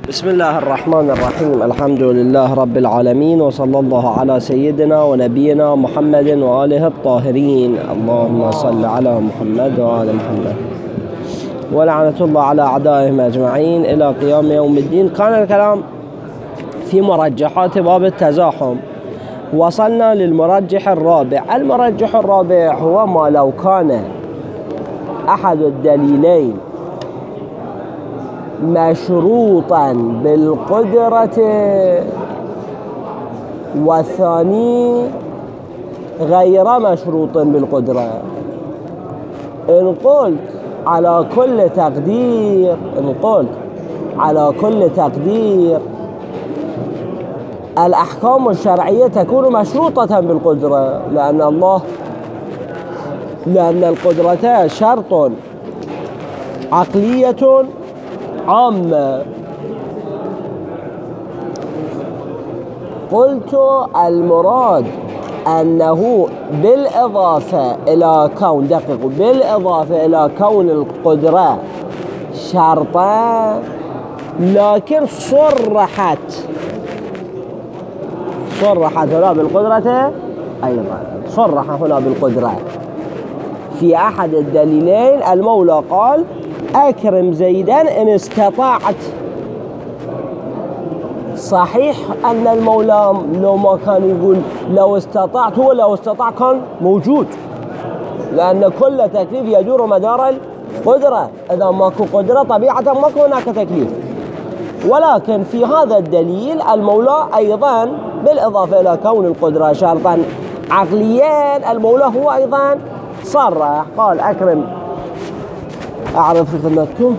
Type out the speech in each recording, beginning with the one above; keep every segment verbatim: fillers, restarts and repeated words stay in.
بسم الله الرحمن الرحيم. الحمد لله رب العالمين، وصلى الله على سيدنا ونبينا محمد وآله الطاهرين. اللهم صل على محمد وآل محمد، ولعنة الله على أعدائهم أجمعين إلى قيام يوم الدين. كان الكلام في مرجحات باب التزاحم، وصلنا للمرجح الرابع. المرجح الرابع هو ما لو كان أحد الدليلين مشروطا بالقدرة والثاني غير مشروط بالقدرة. إن قلت على كل تقدير إن قلت على كل تقدير الأحكام الشرعية تكون مشروطة بالقدرة، لأن الله لأن القدرة شرط عقلية عامة. قلت المراد أنه بالإضافة إلى كون دقيق بالإضافة إلى كون القدرة شرطا، لكن صرحت صرحت هنا بالقدرة أيضا صرح هنا بالقدرة في أحد الدليلين. المولى قال: أكرم زيدا إن استطعت. صحيح أن المولى لو ما كان يقول لو استطعت، هو لو استطاع كان موجود، لأن كل تكليف يدور مدار القدرة. إذا ماكو قدرة طبيعة ماكو هناك تكليف. ولكن في هذا الدليل المولى أيضا بالإضافة إلى كون القدرة شرطا عقليا، المولى هو أيضا صرح قال: أكرم أعرف خدمتكم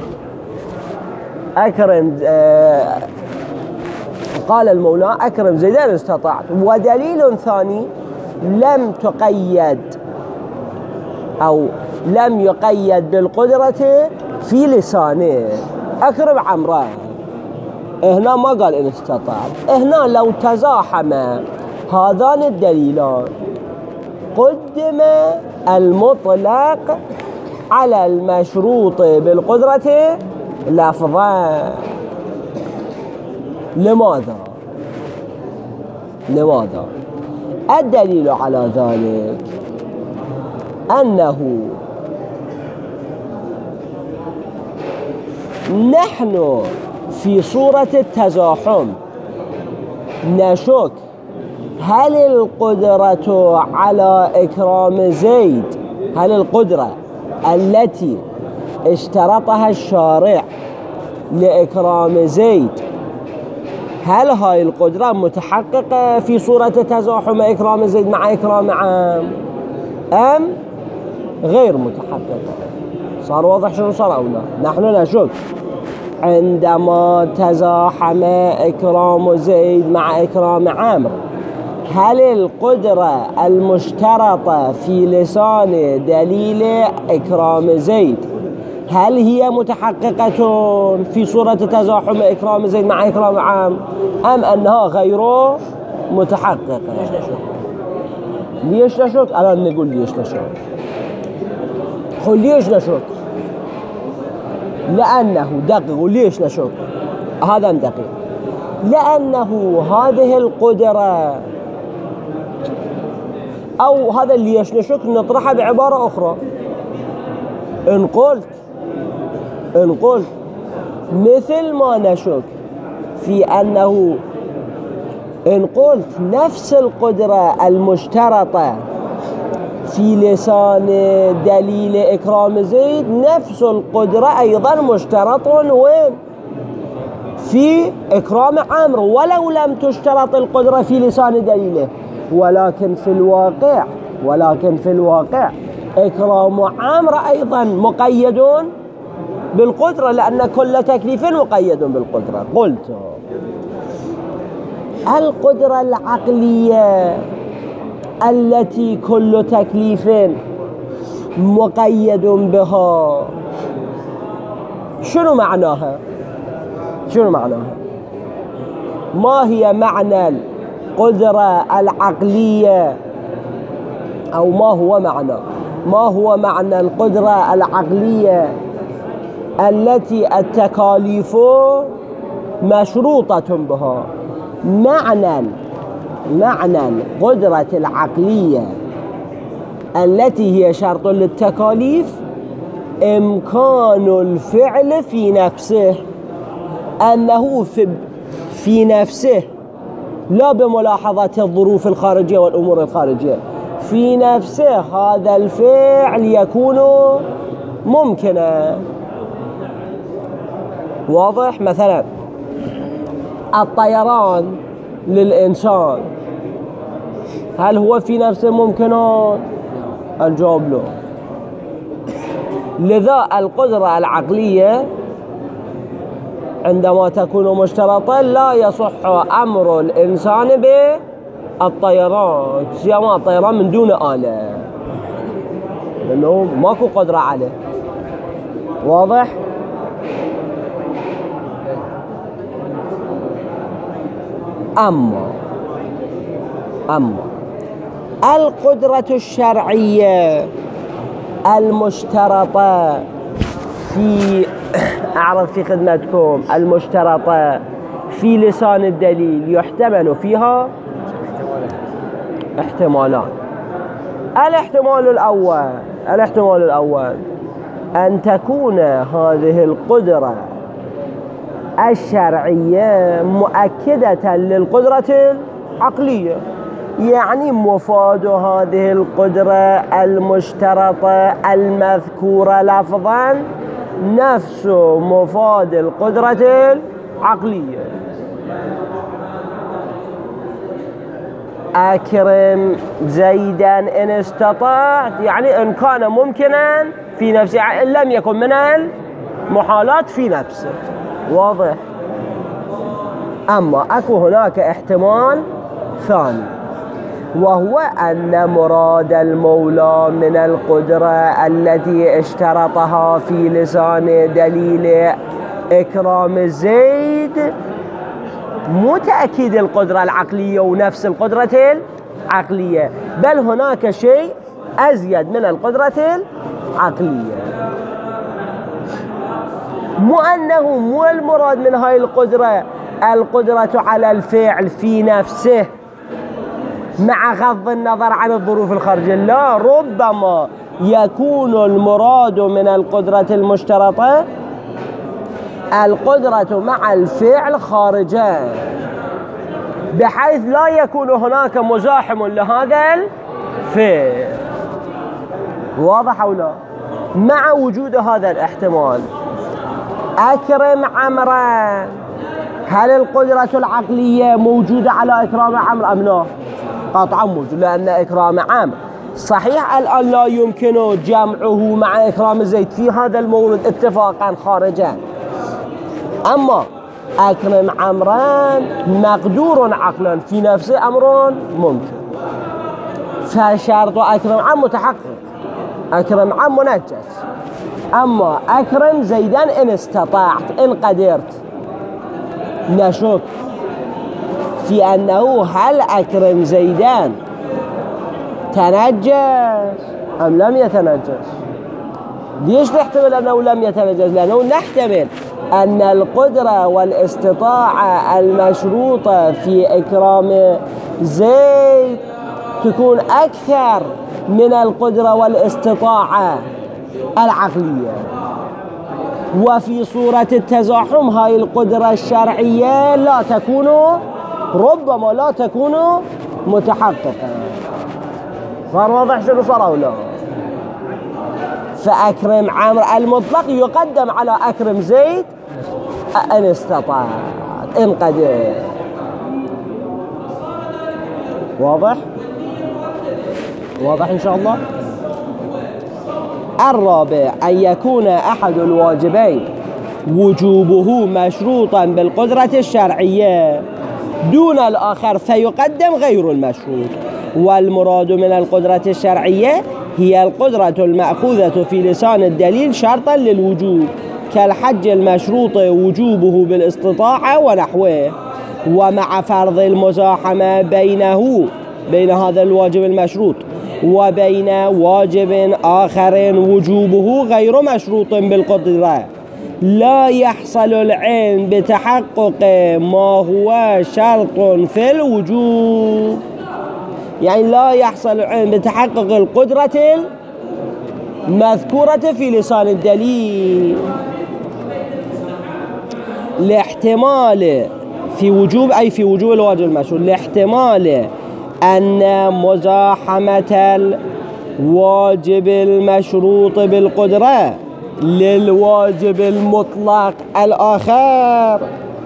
أكرم آه قال المولى: أكرم زيدا استطعت. ودليل ثاني لم تقيد أو لم يقيد بالقدرة في لسانه، أكرم عمران. هنا ما قال إن استطعت. هنا لو تزاحم هذان الدليلان قدم المطلق على المشروط بالقدرة لفظا. لماذا؟ لماذا؟ الدليل على ذلك أنه نحن في صورة التزاحم نشك هل القدرة على إكرام زيد هل القدرة التي اشترطها الشارع لإكرام زيد هل هاي القدرة متحققة في صورة تزاحم إكرام زيد مع إكرام عام أم غير متحققة؟ صار واضح شنو صار أو لا؟ نحن نشك عندما تزاحم إكرام زيد مع إكرام عامر هل القدرة المشترطة في لسان دليل إكرام زيد هل هي متحققة في صورة تزاحم إكرام زيد مع إكرام عام أم أنها غير متحققة؟ ليش نشك؟ أنا نقول ليش نشك. قل ليش نشك؟ لأنه دقيق. ليش نشك؟ هذا دقيق. لأنه هذه القدرة أو هذا اللي يشنشك نطرحها بعبارة أخرى. إن قلت إن قلت مثل ما نشك في أنه إن قلت نفس القدرة المشترطة في لسان دليل إكرام زيد نفس القدرة أيضا مشترط وين؟ في إكرام عمرو، ولو لم تشترط القدرة في لسان دليله. ولكن في الواقع ولكن في الواقع إكرام عمرو أيضا مقيد بالقدرة، لأن كل تكليف مقيد بالقدرة. قلت القدرة العقلية التي كل تكليف مقيد بها شنو معناها؟ شنو معناها؟ ما هي معنى القدرة العقلية أو ما هو معنى ما هو معنى القدرة العقلية التي التكاليف مشروطة بها. معنى معنى القدرة العقلية التي هي شرط للتكاليف إمكان الفعل في نفسه، أنه في, في نفسه لا بملاحظة الظروف الخارجية والأمور الخارجية، في نفسه هذا الفعل يكون ممكنا. واضح؟ مثلا الطيران للإنسان هل هو في نفسه ممكن؟ الجواب له. لذا القدرة العقلية عندما تكون مشترطة لا يصح أمر الإنسان بالطيران، سيما الطيران من دون آلة، لأنه ماكو قدرة عليه. واضح؟ أما أما القدرة الشرعية المشترطة في أعرف في خدمتكم المشترطة في لسان الدليل يحتمل فيها احتمالان. الاحتمال الأول الاحتمال الأول أن تكون هذه القدرة الشرعية مؤكدة للقدرة العقلية، يعني مفاد هذه القدرة المشترطة المذكورة لفظا نفس مفاد القدرة العقلية. أكرم زيدا إن استطعت، يعني إن كان ممكنا في نفسه، إن لم يكن من المحالات في نفسه. واضح؟ أما أكو هناك احتمال ثاني، وهو أن مراد المولى من القدرة التي اشترطها في لسان دليل إكرام زيد مو تأكيد القدرة العقلية ونفس القدرة العقلية، بل هناك شيء أزيد من القدرة العقلية. مو أنه مو المراد من هاي القدرة القدرة على الفعل في نفسه مع غض النظر عن الظروف الخارجية، لا، ربما يكون المراد من القدرة المشترطة القدرة مع الفعل خارجا، بحيث لا يكون هناك مزاحم لهذا الفعل. واضح أو لا؟ مع وجود هذا الاحتمال، أكرم عمرا، هل القدرة العقلية موجودة على إكرام عمرو أم لا؟ قطعا موجود، لأن إكرام عمرو صحيح الآن لا يمكن جمعه مع إكرام زيد في هذا المورد اتفاقا خارجا، أما أكرم عمرا مقدور عقلا في نفسه أمر ممكن، فشرط أكرم عم متحقق، أكرم عم منجز. أما أكرم زيدا إن استطعت، إن قدرت، نشك في أنه هل أكرم زيدان تنجس أم لم يتنجس. ليش نحتمل أنه لم يتنجس؟ لأنه نحتمل أن القدرة والاستطاعة المشروطة في إكرام زيد تكون أكثر من القدرة والاستطاعة العقلية، وفي صورة التزاحم هاي القدرة الشرعية لا تكون، ربما لا تكون متحققة. صار واضح شنو صار أو لا؟ فأكرم عمرو المطلق يقدم على أكرم زيد إن استطاع، إن قدر. واضح؟ واضح إن شاء الله. الرابع أن يكون أحد الواجبين وجوبه مشروطا بالقدرة الشرعية دون الآخر فيقدم غير المشروط. والمراد من القدرة الشرعية هي القدرة المأخوذة في لسان الدليل شرطا للوجوب، كالحج المشروط وجوبه بالاستطاعة ونحوه، ومع فرض المزاحمة بينه بين هذا الواجب المشروط وبين واجب آخر وجوبه غير مشروط بالقدرة، لا يحصل العلم بتحقق ما هو شرط في الوجوب. يعني لا يحصل العلم بتحقق القدرة المذكورة في لسان الدليل لاحتمال في وجوب، أي في وجوب الواجب المشروط، لاحتمال أن مزاحمة الواجب المشروط بالقدرة للواجب المطلق الآخر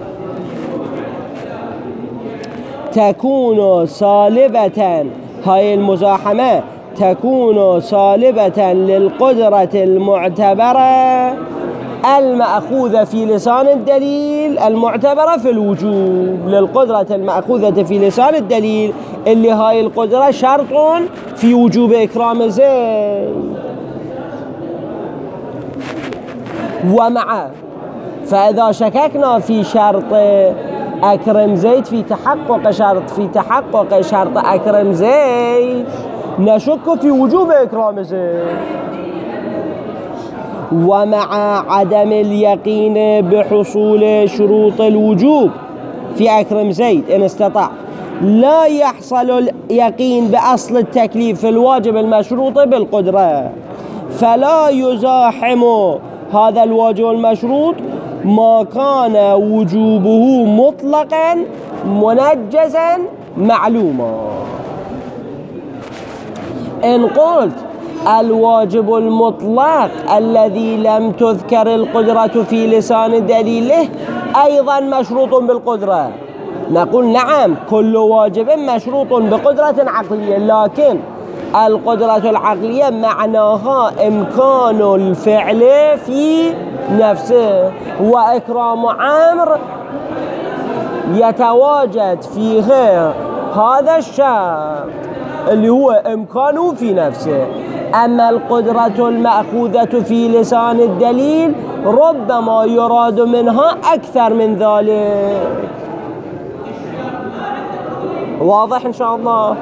تكون سالبة، هاي المزاحمة تكون سالبة للقدرة المعتبرة المأخوذة في لسان الدليل المعتبرة في الوجوب، للقدرة المأخوذة في لسان الدليل اللي هاي القدرة شرط في وجوب إكرام زيد. ومع فإذا شككنا في شرط أكرم زيد في تحقق شرط في تحقق شرط أكرم زيد نشك في وجوب إكرام زيد. ومع عدم اليقين بحصول شروط الوجوب في أكرم زيد إن استطاع، لا يحصل اليقين بأصل التكليف في الواجب المشروط بالقدرة، فلا يزاحم هذا الواجب المشروط ما كان وجوبه مطلقا منجزا معلوما. إن قلت الواجب المطلق الذي لم تذكر القدرة في لسان دليله أيضا مشروط بالقدرة، نقول نعم كل واجب مشروط بقدرة عقلية، لكن القدرة العقلية معناها إمكان الفعل في نفسه، وإكرام عمرو يتواجد فيه هذا الشرط اللي هو إمكانه في نفسه. أما القدرة المأخوذة في لسان الدليل ربما يراد منها أكثر من ذلك. واضح إن شاء الله؟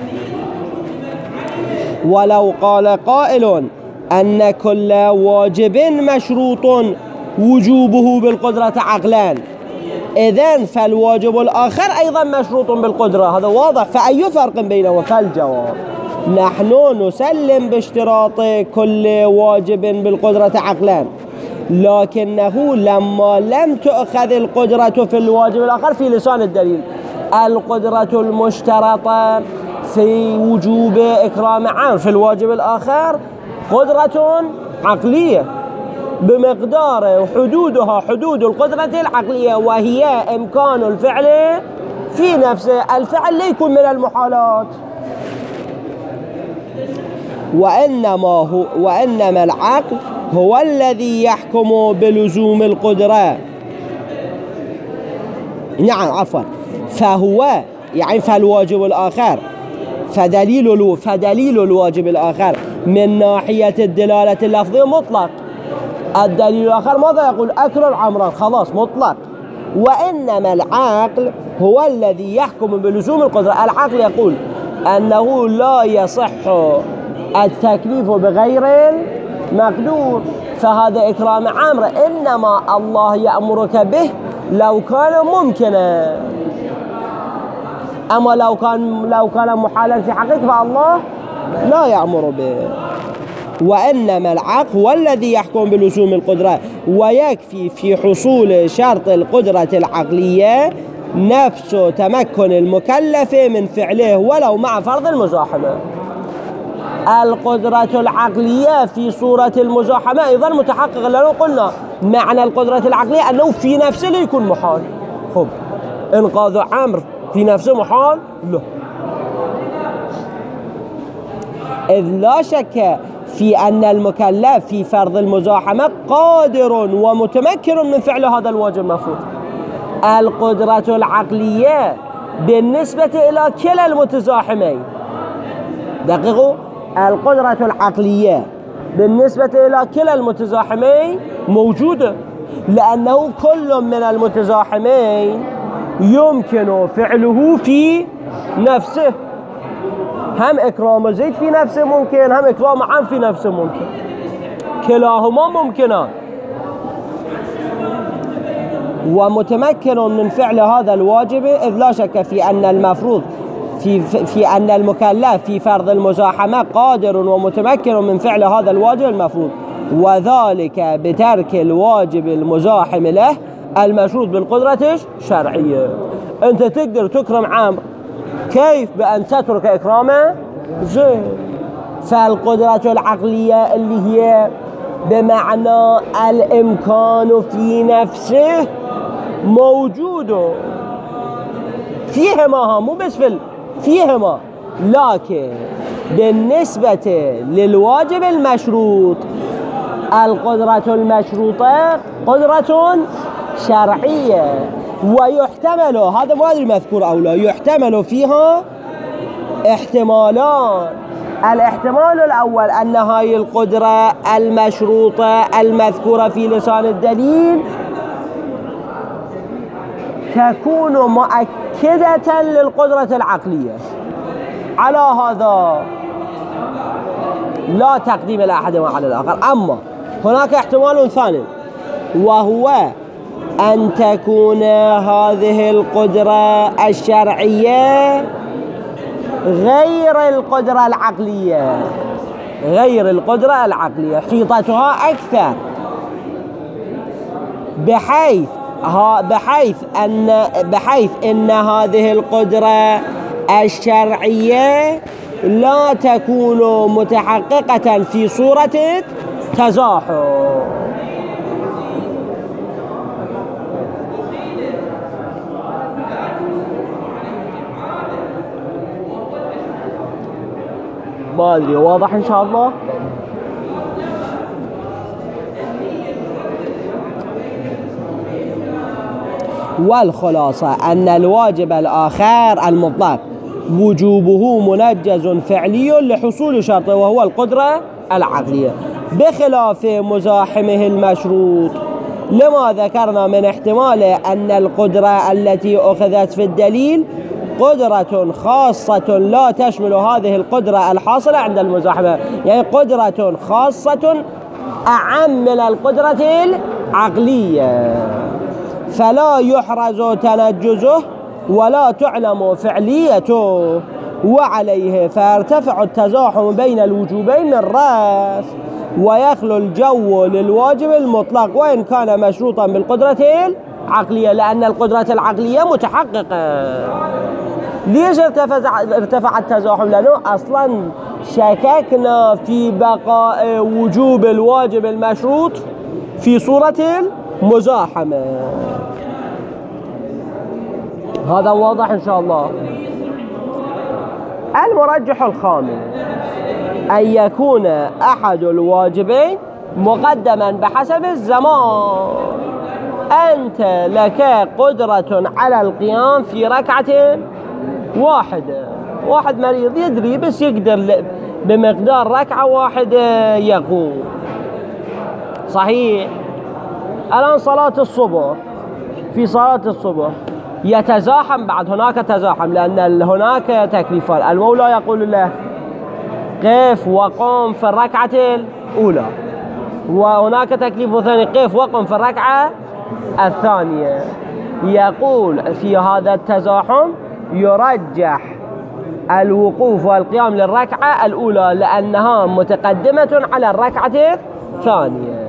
ولو قال قائل أن كل واجب مشروط وجوبه بالقدرة عقلان، إذن فالواجب الآخر أيضا مشروط بالقدرة، هذا واضح، فأي فرق بينه؟ فالجواب نحن نسلم باشتراط كل واجب بالقدرة عقلان، لكنه لما لم تؤخذ القدرة في الواجب الآخر في لسان الدليل، القدرة المشترطة في وجوب إكرام عام في الواجب الآخر قدرة عقلية بمقدار حدودها حدود القدرة العقلية، وهي إمكان الفعل في نفسه، الفعل لا يكون من المحالات. وإنما, هو وإنما العقل هو الذي يحكم بلزوم القدرة، نعم عفوا، فهو يعني فالواجب الآخر فدليل فدليل الواجب الآخر من ناحية الدلالة اللفظية مطلق، الدليل الآخر ماذا يقول؟ أكرم عمرا، خلاص مطلق. وإنما العقل هو الذي يحكم بلزوم القدرة، العقل يقول أنه لا يصح التكليف بغير المقدور، فهذا إكرام عمرو إنما الله يأمرك به لو كان ممكنا، أما لو كان لو كان محالا في حقك فالله لا يأمر به. وإنما العقل هو الذي يحكم بلزوم القدرة، ويكفي في حصول شرط القدرة العقلية نفس تمكن المكلف من فعله ولو مع فرض المزاحمة. القدرة العقلية في صورة المزاحمة أيضا متحققة، لأنه قلنا معنى القدرة العقلية أنه في نفسه لا يكون محال. خب إنقاذ عمرو في نفسه محال؟ لا، إذ لا شك في أن المكلف في فرض المزاحمة قادر ومتمكن من فعل هذا الواجب المفروض. القدرة العقلية بالنسبة إلى كلا المتزاحمين، دقيقوا، القدرة العقلية بالنسبة إلى كلا المتزاحمين موجودة، لأنه كل من المتزاحمين يمكن فعله في نفسه، هم إكرام زيد في نفسه ممكن، هم إكرام عام في نفسه ممكن، كلاهما ممكنان. ومتمكن من فعل هذا الواجب، إذ لا شك في أن المفروض في, في أن المكلف في فرض المزاحمة قادر ومتمكن من فعل هذا الواجب المفروض، وذلك بترك الواجب المزاحم له المشروط بالقدرة الشرعية. أنت تقدر تكرم عمرو، كيف؟ بأن تترك إكرامه زيد. فالقدرة العقلية اللي هي بمعنى الإمكان في نفسه موجود فيهما، مو بس في فيهما، لكن بالنسبة للواجب المشروط القدرة المشروطة قدرة شرعية، ويحتمل، هذا ما أدري مذكور أو لا، يحتمل فيها احتمالان. الاحتمال الأول أن هاي القدرة المشروطة المذكورة في لسان الدليل تكون مؤكدة للقدرة العقلية، على هذا لا تقديم الأحد على الآخر. أما هناك احتمال ثاني، وهو أن تكون هذه القدرة الشرعية غير القدرة العقلية، غير القدرة العقلية حيطتها أكثر، بحيث بحيث أن بحيث أن هذه القدرة الشرعية لا تكون متحققة في صورة تزاحم. ما أدري، واضح إن شاء الله؟ والخلاصة أن الواجب الآخر المطلق وجوبه منجز فعلي لحصول شرطه وهو القدرة العقلية، بخلاف مزاحمه المشروط، لما ذكرنا من احتمال أن القدرة التي أخذت في الدليل قدرة خاصة لا تشمل هذه القدرة الحاصلة عند المزاحمة، يعني قدرة خاصة أعم من القدرة العقلية، فلا يحرز تنجزه ولا تعلم فعليته، وعليه فيرتفع التزاحم بين الوجوبين من رأس، ويخلو الجو للواجب المطلق وإن كان مشروطا بالقدرة العقلية، لأن القدرة العقلية متحققة. ليش ارتفع ارتفع التزاحم؟ لأنه أصلا شككنا في بقاء وجوب الواجب المشروط في صورة المزاحمة. هذا واضح إن شاء الله. المرجح الخامس أن يكون أحد الواجبين مقدما بحسب الزمان. أنت لك قدرة على القيام في ركعة واحدة، واحد مريض يدري بس يقدر بمقدار ركعة واحدة يقوم، صحيح؟ الآن صلاة الصبح، في صلاة الصبح يتزاحم، بعد هناك تزاحم لأن هناك تكليفان. المولى يقول له قف وقم في الركعة الأولى، وهناك تكليف ثاني قف وقم في الركعة الثانية. يقول في هذا التزاحم يرجح الوقوف والقيام للركعة الأولى لأنها متقدمة على الركعة الثانية،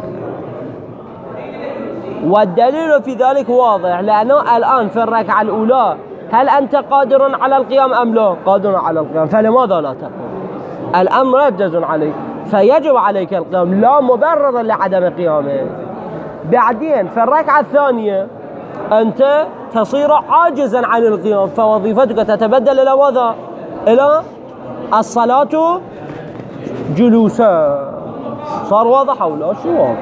والدليل في ذلك واضح، لأنه الآن في الركعة الأولى هل أنت قادر على القيام أم لا؟ قادر على القيام، فلماذا لا تقوم؟ الأمر منجز عليك، فيجب عليك القيام، لا مبرر لعدم قيامه. بعدين في الركعة الثانية أنت تصير عاجزا عن القيام، فوظيفتك تتبدل إلى ماذا؟ إلى الصلاة جلوسا. صار واضح أو لا؟ شو واضح؟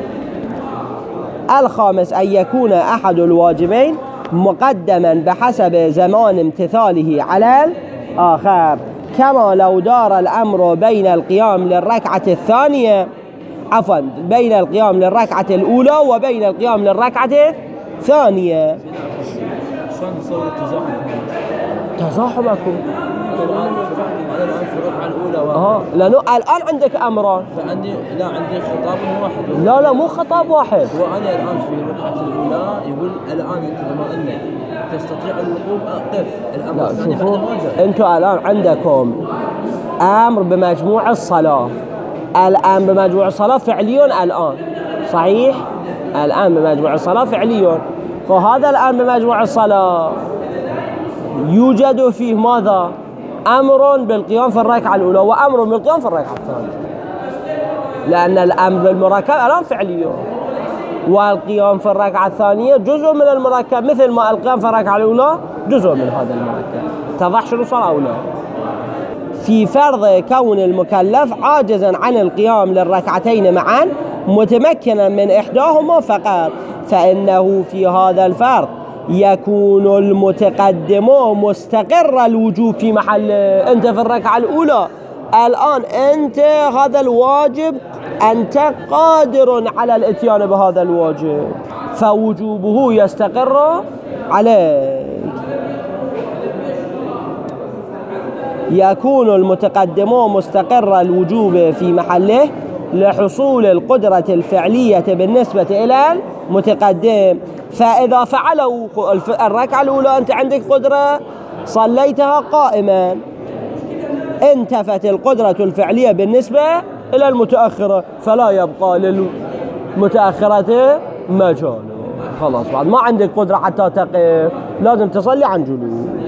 الخامس أن يكون أحد الواجبين مقدما بحسب زمان امتثاله على الآخر، كما لو دار الأمر بين القيام للركعة الثانية عفوا بين القيام للركعة الأولى وبين القيام للركعة الثانية. شلون تصور التزاحم؟ تزاحمكم أنا الآن في الركعة الأولى واحد. اه لأنه الآن عندك أمران. فعندي لا عندي خطاب واحد. لا لا مو خطاب واحد. وأنا الآن في الركعة الأولى يقول الآن أنت بما أنك تستطيع الوقوف أقف. الأمر لا الثاني شوفوا بعد ما أنتوا الآن عندكم أمر بمجموع الصلاة. الآن بمجموع الصلاة فعلي الآن صحيح؟ الآن بمجموع الصلاة فعلي. فهذا الآن بمجموع الصلاة يوجد فيه ماذا؟ أمر بالقيام في الركعة الأولى وأمر بالقيام في الركعة الثانية، لأن الأمر بالمركب الآن فعلي والقيام في الركعة الثانية جزء من المركب، مثل ما القيام في الركعة الأولى جزء من هذا المركب. اتضح شنو صار أو لا؟ في فرض كون المكلف عاجزا عن القيام للركعتين معا متمكنا من إحداهما فقط، فإنه في هذا الفرض يكون المتقدم مستقر الوجوب في محل. أنت في الركعة الأولى الآن أنت هذا الواجب أنت قادر على الاتيان بهذا الواجب فوجوبه يستقر عليك. يكون المتقدم مستقر الوجوب في محله لحصول القدرة الفعلية بالنسبة إلى المتقدم. فإذا فعلوا الركعة الأولى أنت عندك قدرة صليتها قائما، انتفت القدرة الفعلية بالنسبة إلى المتأخرة فلا يبقى للمتأخرة مجال. خلاص بعد ما عندك قدرة حتى تقف لازم تصلي عن جلوس.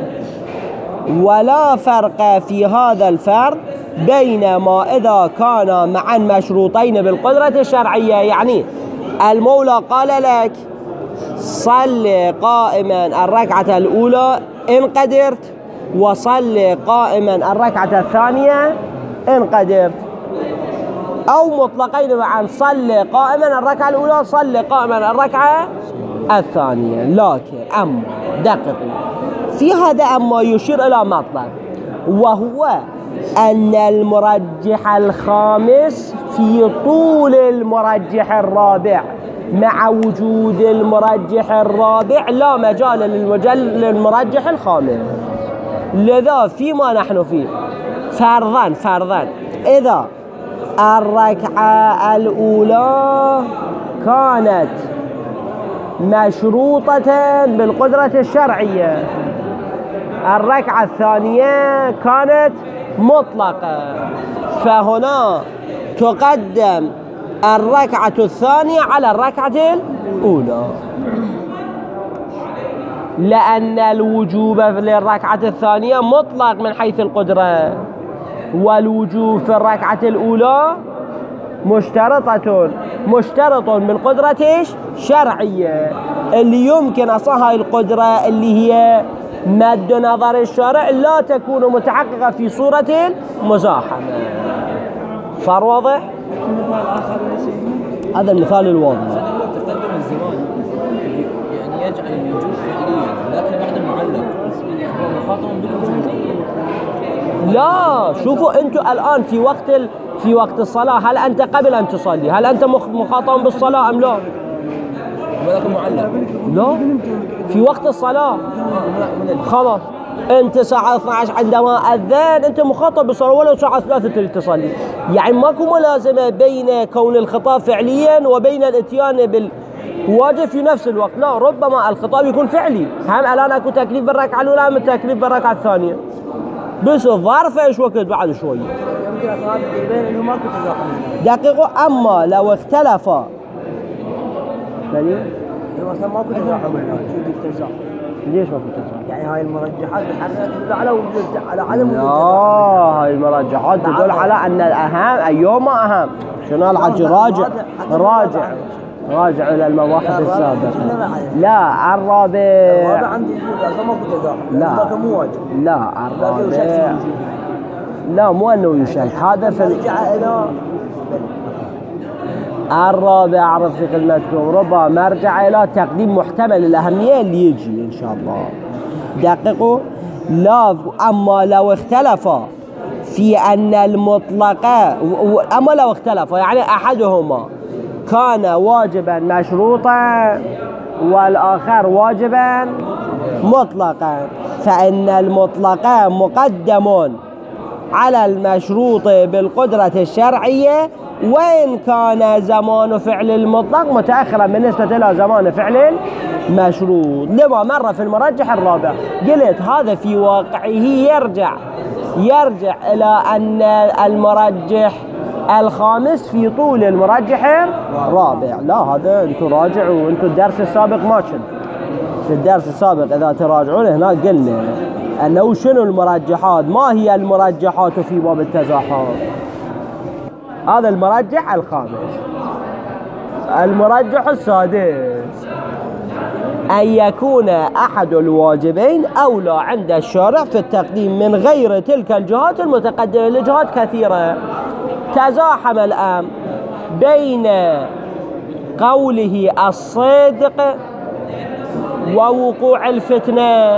ولا فرق في هذا الفرض بين ما إذا كان معا مشروطين بالقدرة الشرعية. يعني المولى قال لك صل قائما الركعة الأولى إن قدرت، وصل قائما الركعة الثانية إن قدرت، أو مطلقين معا صل قائما الركعة الأولى صل قائما الركعة الثانية. لكن أما دققوا في هذا أما يشير إلى مطلب، وهو أن المرجح الخامس في طول المرجح الرابع مع وجود المرجح الرابع لا مجال للمرجح الخامس. لذا فيما نحن فيه فرضا فرضا إذا الركعة الأولى كانت مشروطة بالقدرة الشرعية، الركعة الثانية كانت مطلقة، فهنا تقدم الركعة الثانية على الركعة الأولى، لأن الوجوب للركعة الثانية مطلق من حيث القدرة، والوجوب في الركعة الأولى مشترطة مشترط بالقدرة الشرعية اللي يمكن أصلا هاي القدرة اللي هي مد نظر الشارع لا تكون متحققة في صورة المزاحمة. صار واضح؟ هذا المثال الواضح. تقدم الزمان يعني يجعل الوجوب فعليا لكن بعد المعلق هو مخاطب بالوجوب. لا شوفوا أنتوا الآن في وقت ال... في وقت الصلاة هل أنت قبل أن تصلي هل أنت مخاطب بالصلاة أم لا؟ ولكن معلق لا في وقت الصلاة خلاص أنت ساعة اثنتي عشرة عندما أذن أنت مخاطب بالصلاة ولو ساعة ثلاثة تريد تصلي. يعني ماكو ملازمة بين كون الخطاب فعليا وبين الاتيان بالواجب في نفس الوقت. لا ربما الخطاب يكون فعلي، هم الآن أكو تكليف بالركعة الأولى هم التكليف بالركعة الثانية، بس الظرف ايش وقت بعد شوية يمكن أفراد بين إنه ماكو تزاحم. دقيقة. أما لو اختلفا يعني مثلا ماكو تزاحم هنا وجود التزاحم. ليش ماكو تزاحم؟ يعني هاي المرجحات الحرة تدل على وجود على عدم وجود لا هاي المرجحات تدل على أن الأهم أيهما أهم. شنو الحج؟ راجع راجع راجع إلى المباحث السابقة. لا الرابع الرابع عندي وجود أصلا ماكو تزاحم. لا ذاك مو واجب. لا الرابع لا مو أنه يشك هذا في رجع إلى الرابع. أعرف في كلمتكم ربما مرجع إلى تقديم محتمل الأهمية اللي يجي إن شاء الله. دققوا. لا أما لو اختلفا في أن المطلقة أما لو اختلفا يعني أحدهما كان واجبا مشروطا والآخر واجبا مطلقا، فإن المطلق مقدم على المشروط بالقدرة الشرعية، وإن كان زمان فعل المطلق متأخرا بالنسبة إلى زمان فعل المشروط، لما مر في المرجح الرابع. قلت هذا في واقعه يرجع يرجع إلى أن المرجح الخامس في طول المرجح الرابع. لا، هذا أنتم راجعوا، أنتم الدرس السابق ما شنو في الدرس السابق إذا تراجعون هناك قلنا أنه شنو المرجحات، ما هي المرجحات في باب التزاحم. هذا المرجح الخامس. المرجح السادس أن يكون أحد الواجبين أولى عند الشارع في التقديم من غير تلك الجهات المتقدمة لجهات كثيرة. تزاحم الآن بين قوله الصدق ووقوع الفتنة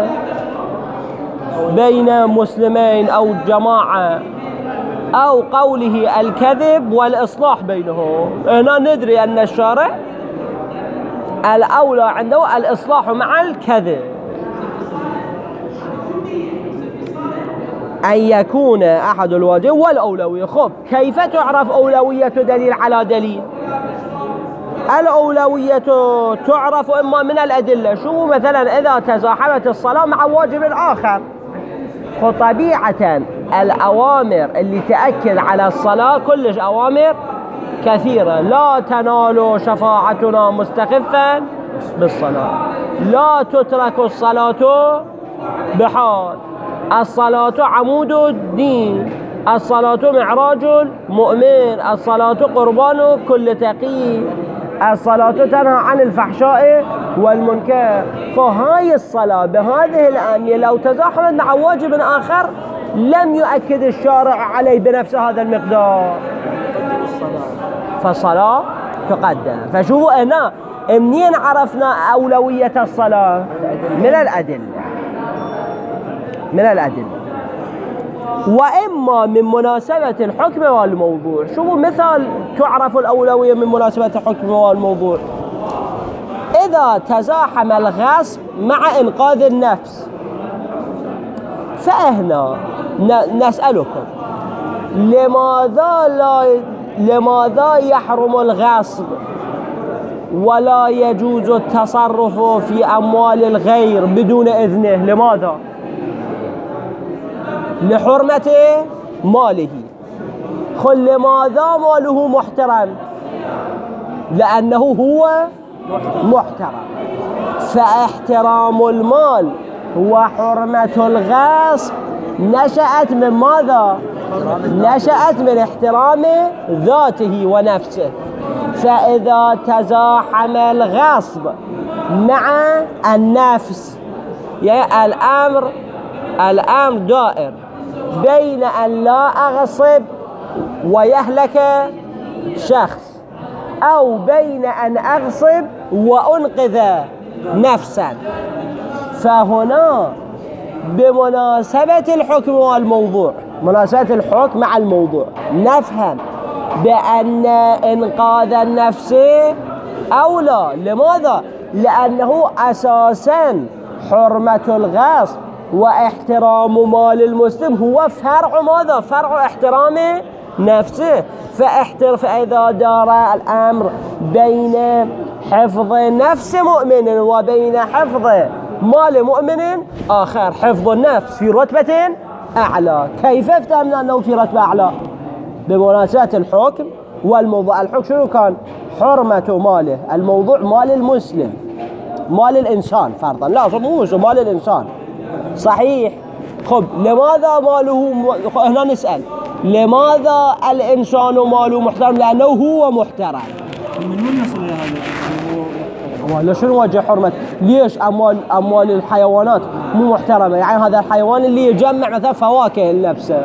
بين مسلمين أو جماعة، أو قوله الكذب والإصلاح بينهم. هنا ندري أن الشارع الأولى عنده الإصلاح مع الكذب. أن يكون أحد الواجب والأولوية. خب، كيف تعرف أولوية دليل على دليل؟ الأولوية تعرف إما من الأدلة. شو مثلا إذا تزاحمت الصلاة مع واجب آخر، فطبيعة الأوامر اللي تأكد على الصلاة كلش أوامر كثيرة. لا تنال شفاعتنا مستخفا بالصلاة، لا تترك الصلاة بحال، الصلاة عمود الدين، الصلاة معراج المؤمن، الصلاة قربان كل تقي، الصلاة تنهى عن الفحشاء والمنكر. فهاي الصلاة بهذه الآنية لو تزاحمت مع واجب آخر لم يؤكد الشارع عليه بنفس هذا المقدار، فالصلاة تقدم. فشوفوا هنا منين عرفنا أولوية الصلاة؟ من الأدلة من الأدلة وإما من مناسبة الحكم والموضوع. شوفوا مثال تعرف الأولوية من مناسبة الحكم والموضوع. إذا تزاحم الغصب مع إنقاذ النفس، فإحنا نسألكم لماذا لا لماذا يحرم الغصب ولا يجوز التصرف في أموال الغير بدون إذنه؟ لماذا؟ لحرمة ماله. قل لماذا ماله محترم؟ لأنه هو محترم. فاحترام المال وحرمة الغصب نشأت من ماذا؟ نشأت من احترام ذاته ونفسه. فإذا تزاحم الغصب مع النفس، يعني الأمر الأمر دائر بين أن لا أغصب ويهلك شخص، أو بين أن أغصب وأنقذ نفسا، فهنا بمناسبة الحكم والموضوع، مناسبة الحكم مع الموضوع، نفهم بأن إنقاذ النفس أولى. لماذا؟ لأنه أساسا حرمة الغصب واحترام مال المسلم هو فرع ماذا؟ فرع احترام نفسه. فاحتر فإذا دار الأمر بين حفظ نفس مؤمن وبين حفظ مال مؤمن آخر، حفظ النفس في رتبة أعلى. كيف افتهمنا أنه في رتبة أعلى؟ بمناسبة الحكم والموضوع. الحكم شنو كان؟ حرمة ماله، الموضوع مال المسلم، مال الإنسان فرضا، لا مو مال الإنسان، صحيح. خب، لماذا ماله م... هنا نسأل لماذا الإنسان ماله محترم؟ لأنه هو محترم. من وين نصل إلى هذا؟ ولا شنو وجه حرمة؟ ليش أموال أموال الحيوانات مو محترمة؟ يعني هذا الحيوان اللي يجمع مثلا فواكه لنفسه،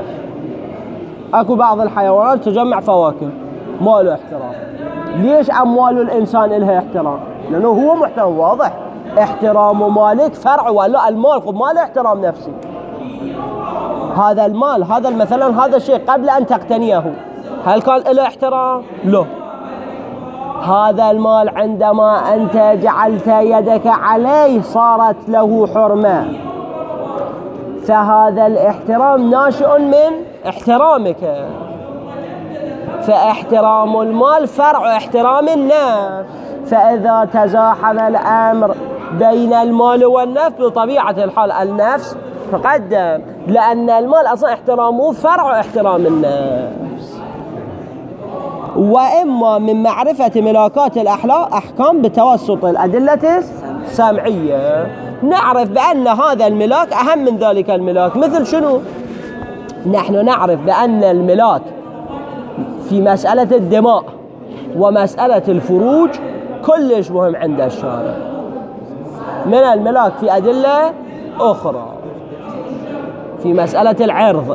أكو بعض الحيوانات تجمع فواكه ما له احترام. ليش أموال الإنسان إلها احترام؟ لأنه هو محترم. واضح؟ احترام مالك فرع، ولا المال خب ما له احترام نفسي. هذا المال، هذا مثلا هذا الشيء قبل أن تقتنيه هل كان له احترام؟ له. هذا المال عندما أنت جعلت يدك عليه صارت له حرمة. فهذا الاحترام ناشئ من احترامك، فاحترام المال فرع احترام النفس. فإذا تزاحم الأمر بين المال والنفس بطبيعة الحال النفس تقدم، لأن المال أصلا احترامه فرع احترام النفس. وإما من معرفة ملاكات الأحكام بتوسط الأدلة السمعية، نعرف بأن هذا الملاك أهم من ذلك الملاك. مثل شنو؟ نحن نعرف بأن الملاك في مسألة الدماء ومسألة الفروج كلش مهم عند الشارع من الملاك في أدلة أخرى. في مسألة العرض،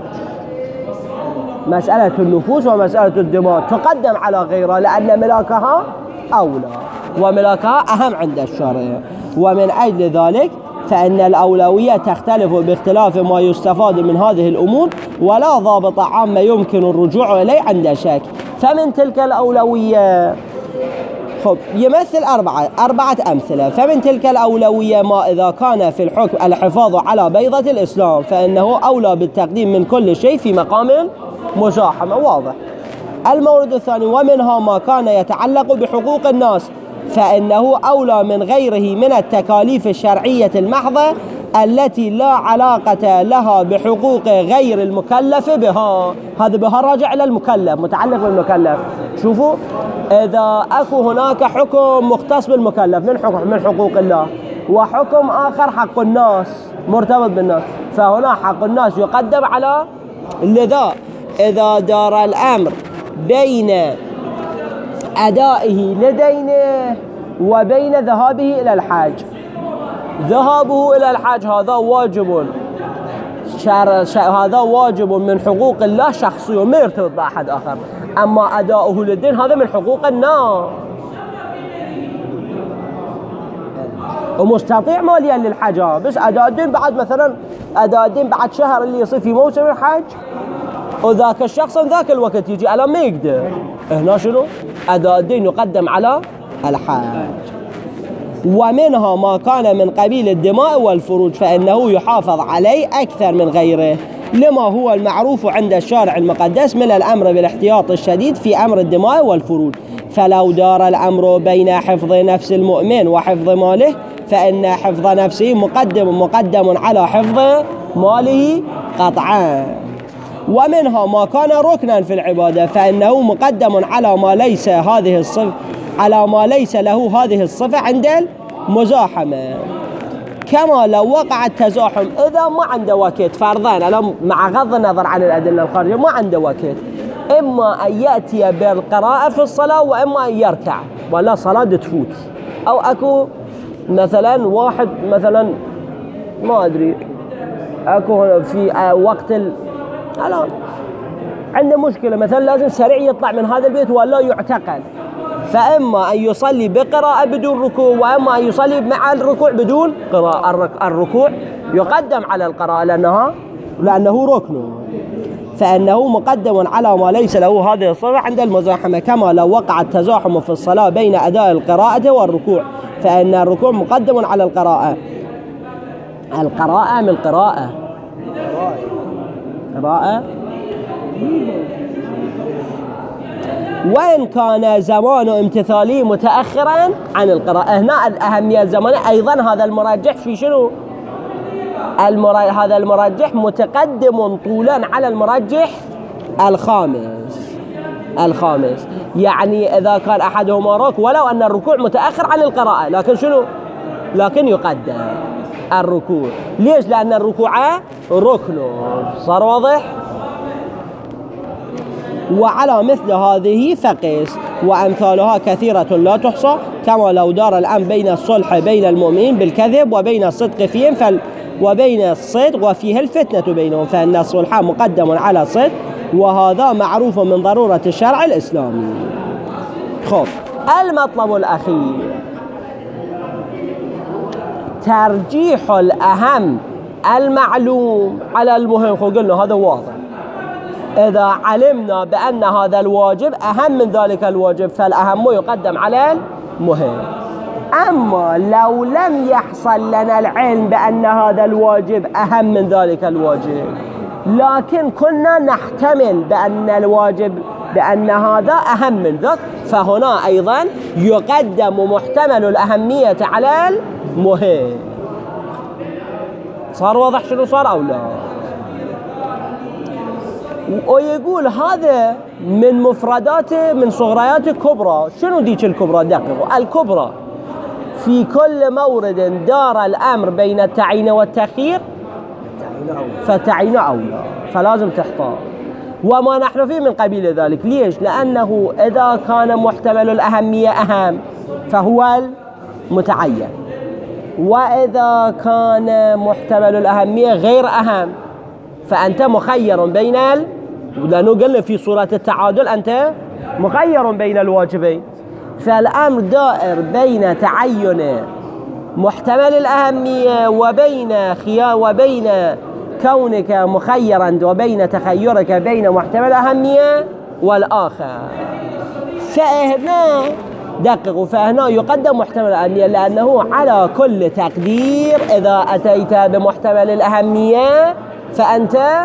مسألة النفوس ومسألة الدماء تقدم على غيرها لأن ملاكها أولى وملاكها أهم عند الشارع. ومن أجل ذلك فإن الأولوية تختلف باختلاف ما يستفاد من هذه الأمور، ولا ضابط عام يمكن الرجوع إليه عند شك. فمن تلك الأولوية خب يمثل أربعة أربعة أمثلة. فمن تلك الأولوية ما إذا كان في الحكم الحفاظ على بيضة الإسلام فإنه أولى بالتقديم من كل شيء في مقام المزاحمة. واضح. المورد الثاني ومنها ما كان يتعلق بحقوق الناس فإنه أولى من غيره من التكاليف الشرعية المحضة التي لا علاقة لها بحقوق غير المكلف بها. هذا بها راجع إلى المكلف، متعلق بالمكلف. شوفوا، إذا أكو هناك حكم مختص بالمكلف من حكم من حقوق الله، وحكم آخر حق الناس مرتبط بالناس، فهنا حق الناس يقدم على. لذا إذا دار الأمر بين أدائه لدينه وبين ذهابه إلى الحج، ذهابه إلى الحج هذا واجب شر... ش... هذا واجب من حقوق الله شخصي وما يرتبط بأحد آخر. أما أداؤه للدين هذا من حقوق الناس، ومستطيع ماليا للحج، بس أداء الدين بعد مثلا أداء الدين بعد شهر اللي يصير في موسم الحج، وذاك الشخص ذاك الوقت يجي على ما يقدر. هنا شنو؟ أداء الدين يقدم على الحج. ومنها ما كان من قبيل الدماء والفروج فإنه يحافظ عليه أكثر من غيره، لما هو المعروف عند الشارع المقدس من الأمر بالاحتياط الشديد في أمر الدماء والفروج. فلو دار الأمر بين حفظ نفس المؤمن وحفظ ماله فإن حفظ نفسه مقدم مقدم على حفظ ماله قطعا. ومنها ما كان ركنا في العبادة فإنه مقدم على ما ليس هذه الصفة على ما ليس له هذه الصفة عند المزاحمة. كما لو وقع التزاحم إذا ما عنده وقت، فرضاً مع غض النظر عن الأدلة الخارجية ما عنده وقت، إما أن يأتي بالقراءة في الصلاة وإما أن يركع ولا صلاة تفوت. أو أكو مثلاً واحد مثلاً ما أدري أكو في وقت ال... الآن عنده مشكلة مثلا لازم سريع يطلع من هذا البيت ولا يعتقل، فإما أن يصلي بقراءة بدون ركوع وإما أن يصلي مع الركوع بدون قراءة. الركوع يقدم على القراءة لأنها لأنه ركن، فإنه مقدم على ما ليس له هذه الصفة عند المزاحمة. كما لو وقع التزاحم في الصلاة بين أداء القراءة والركوع فإن الركوع مقدم على القراءة. القراءة من القراءة قراءة وإن كان زمان امتثالي متأخرا عن القراءة. هنا الأهمية الزمانية أيضا هذا المرجح في شنو؟ المر... هذا المرجح متقدم طولا على المرجح الخامس الخامس يعني إذا كان أحدهما ركوع ولو أن الركوع متأخر عن القراءة، لكن شنو؟ لكن يقدم الركوع. ليش؟ لأن الركوع ركن. صار واضح؟ وعلى مثل هذه فقس وأمثالها كثيرة لا تحصى. كما لو دار الأمر بين الصلح بين المؤمنين بالكذب وبين الصدق فيهم فال وبين الصدق وفيه الفتنة بينهم فإن الصلح مقدم على الصدق، وهذا معروف من ضرورة الشرع الإسلامي. خب المطلب الأخير ترجيح الأهم المعلوم على المهم. قلنا هذا واضح، إذا علمنا بأن هذا الواجب أهم من ذلك الواجب فالأهم يقدم على المهم. أما لو لم يحصل لنا العلم بأن هذا الواجب أهم من ذلك الواجب، لكن كنا نحتمل بأن الواجب بأن هذا أهم من ذاك، فهنا أيضا يقدم محتمل الأهمية على المهم. صار واضح شنو صار أو لا؟ ويقول هذا من مفردات من صغريات الكبرى. شنو ديك الكبرى؟ دقيقة. الكبرى في كل مورد دار الأمر بين التعيين والتأخير فتعيين أولى، فلازم تحتار. وما نحن فيه من قبيل ذلك. ليش؟ لأنه إذا كان محتمل الأهمية أهم فهو المتعين، وإذا كان محتمل الأهمية غير أهم فأنت مخير بين ال... لأنه قلنا في صورة التعادل أنت مخير بين الواجبين، فالأمر دائر بين تعين محتمل الأهمية وبين خيار وبين كونك مخيرا وبين تخيرك بين محتمل الأهمية والآخر. فهنا دققوا، فهنا يقدم محتمل الأهمية لأنه على كل تقدير إذا أتيت بمحتمل الأهمية فأنت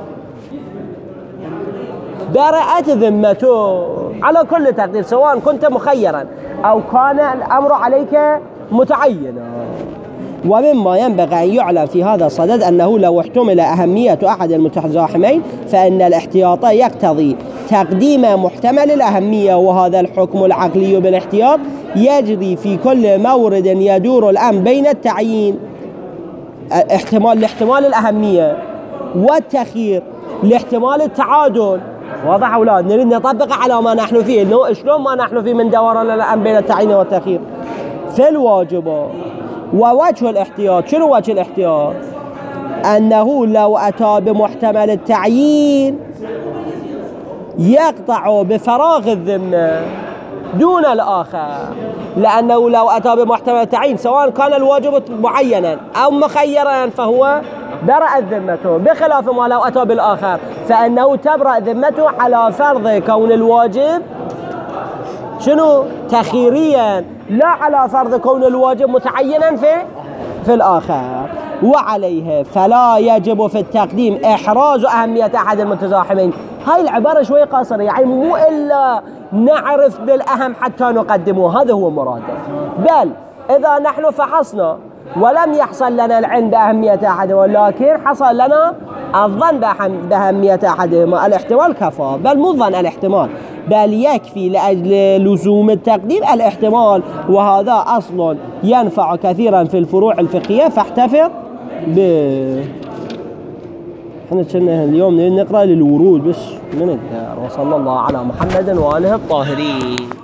برأت ذمته على كل تقدير، سواء كنت مخيرا أو كان الأمر عليك متعينا. ومما ينبغي أن يعلم في هذا الصدد أنه لو احتمل أهمية أحد المتزاحمين فإن الاحتياط يقتضي تقديم محتمل الأهمية، وهذا الحكم العقلي بالاحتياط يجري في كل مورد يدور الأمر بين التعيين احتمال لاحتمال الأهمية والتأخير لاحتمال التعادل. واضح أو لا؟ نريد نطبق على ما نحن فيه، إنه شلون ما نحن فيه من دوران الأمر بين التعيين والتأخير في الواجبات. ووجه الاحتياط، شنو وجه الاحتياط؟ أنه لو أتى بمحتمل التعيين يقطع بفراغ الذمة دون الآخر، لأنه لو أتى بمحتمل التعيين سواء كان الواجب معينا أو مخيرا فهو برأت ذمته، بخلاف ما لو أتى بالآخر فإنه تبرأ ذمته على فرض كون الواجب شنو؟ تخيريا، لا على فرض كون الواجب متعينا في في الآخر. وعليه فلا يجب في التقديم إحراز أهمية أحد المتزاحمين. هاي العبارة شوي قاصرة، يعني مو إلا نعرف بالأهم حتى نقدمه، هذا هو مراده. بل إذا نحن فحصنا ولم يحصل لنا العلم بأهمية أحدهما ولكن حصل لنا الظن بأهمية أحدهما، الاحتمال كفى، بل مو ظن الاحتمال، بل يكفي لأجل لزوم التقديم الاحتمال، وهذا أصل ينفع كثيرا في الفروع الفقهية فاحتفظ به. احنا كنا اليوم نقرأ للورود بس من الدار. وصلى الله على محمد وآله الطاهرين.